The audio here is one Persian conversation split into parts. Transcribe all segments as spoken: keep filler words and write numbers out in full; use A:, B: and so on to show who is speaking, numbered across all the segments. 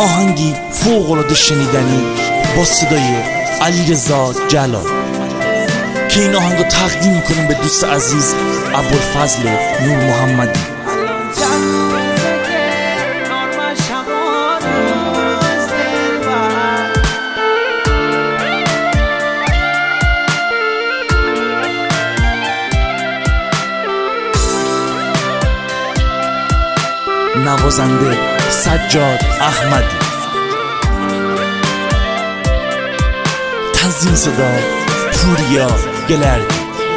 A: آهنگی فوق‌العاده شنیدنی با صدای علیرضا جلال که این آهنگو تقدیم میکنیم به دوست عزیز ابوالفضل نور محمدی. نوازنده سجاد احمدی، تنظیم صدا پوریا گلردی.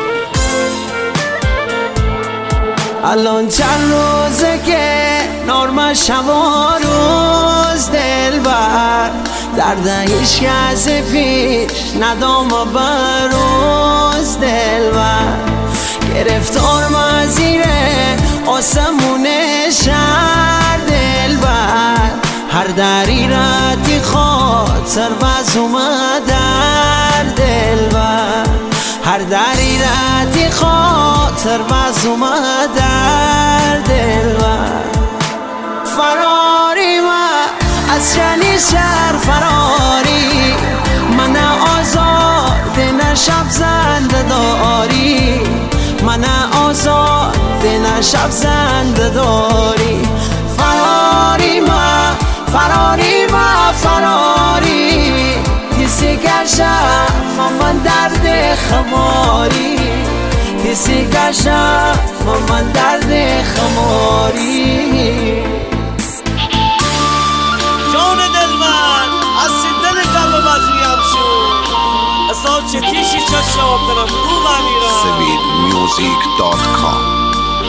B: الان چند روزه که نرمشم و روز دلبر درد هیچ کس پیش ندام و بروز دلبر گرفتار مزیره آسمون شهر دلبر هر دری ردی خاطر بز اومدر دلبر هر دری ردی خاطر بز اومدر دلبر فراری من از چنین شهر فراری من آزاد نه شب زنده داری من آزاد نه شب زنده داری فراری من فراری من فراری کسی گشم من درد خماری کسی گشم من درد خماری.
C: جان دلبر از دل قلب مزویم شد اصلا چه تیشی چشم دارم رو بمیرم
D: سبید میوزیک دات کام.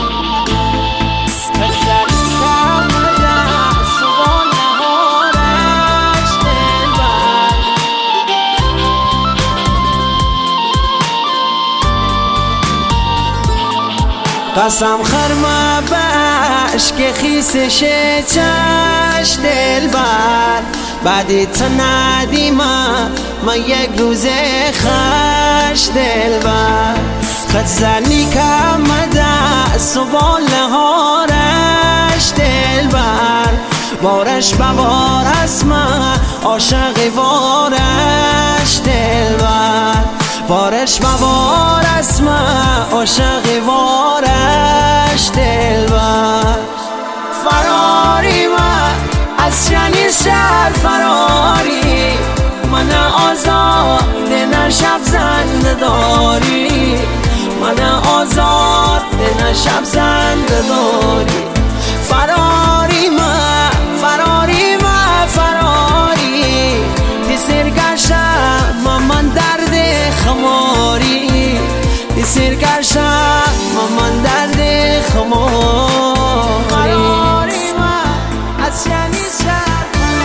B: قسم خرمه بش که خیسش چش دلبر بعدی تا ندیمم من یک روز خش دلبر خد زنی کم دست و باله هارش دلبر بارش ببار از من عاشقی وارش دلبر بارش ببار از من عاشقی وارش دلبر فراری من از چنین شهر فراری من آزاد نه شب زنده داری من آزاد نه شب زنده داری فراری من فراری من فراری تی سرگشم من درد خماری تی سرگشم من درد خماری فراری من از چنین شهر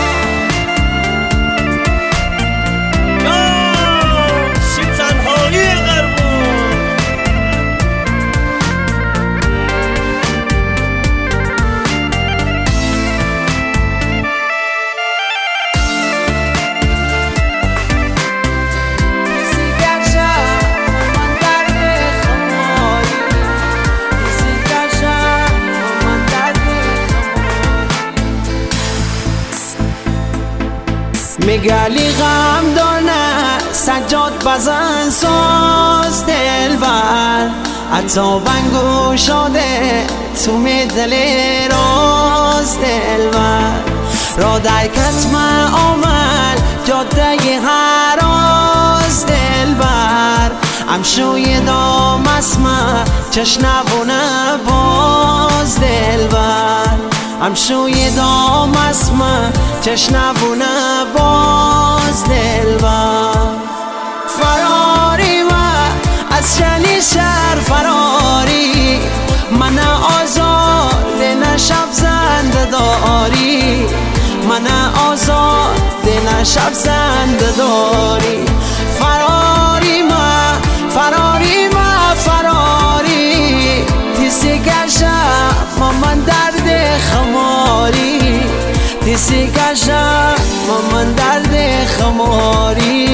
B: میگلی غم دانه سجاد بزن ساز دلبر حتی بنگو شده تو می دل راز دلبر را در کتم آمل جاده هراز دلبر امشوی دام اسمه چشنبونه باز دلبر امشوی دام اسمه چشنبونه باز دلبر فراری من از چنین شهر فراری من آزاد نه شب زنده داری من آزاد نه شب زنده داری فراری من فراری من فراری تیسی گشم من درد خماری تیسی گشم من درد خماری